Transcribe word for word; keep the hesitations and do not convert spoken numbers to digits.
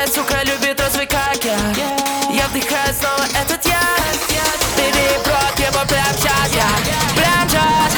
Такая, сука, любит разве как я. Я вдыхаю снова этот яд. Baby, про тебя прям сейчас я. Прям сейчас